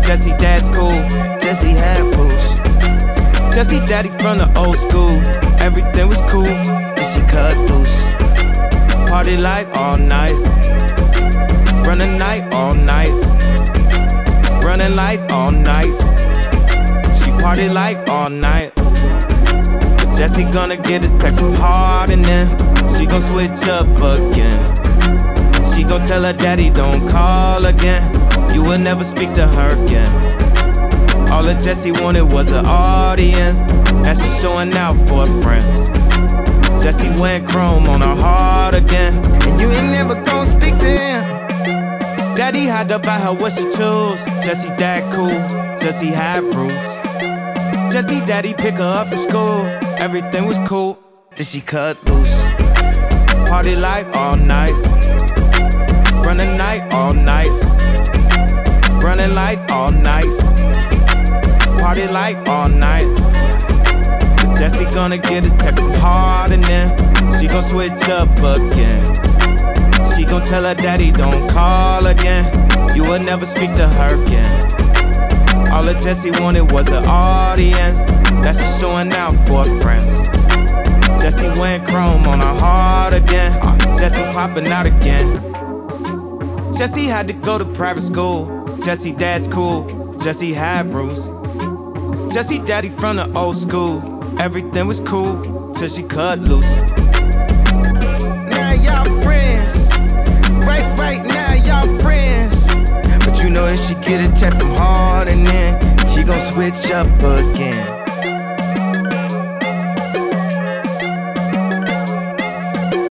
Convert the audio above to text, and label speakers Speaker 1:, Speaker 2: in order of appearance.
Speaker 1: Jesse dad's cool.
Speaker 2: Jesse had rules.
Speaker 1: Jesse daddy from the old school. Everything was cool.
Speaker 2: Then she cut loose.
Speaker 1: Party like all night. Run the night all night. Running lights all night. She party like all night. But Jesse gonna get a text from hard and then she gon' switch up again. She gon' tell her daddy don't call again. You will never speak to her again. All that Jesse wanted was an audience. Now she's showing out for her friends. Jesse went chrome on her heart again.
Speaker 2: And you ain't never gon' speak to him.
Speaker 1: Daddy had to buy her what she chose. Jesse dad cool, Jesse had roots. Jesse daddy pick her up from school. Everything was cool.
Speaker 2: Then she cut loose.
Speaker 1: Party like all night. Run the night all night. Running lights all night. Party like all night. But Jesse gonna get a text from hard and then she gon' switch up again. She gon' tell her daddy don't call again. You will never speak to her again. All that Jesse wanted was an audience. That's just showing out for her friends. Jesse went chrome on her heart again. Jesse popping out again. Jesse had to go to private school. Jesse dad's cool. Jesse had rules. Jesse daddy from the old school. Everything was cool till she cut loose.
Speaker 2: Now y'all friends. Right now y'all friends. But you know if she get a check from hard and then she gon' switch up again.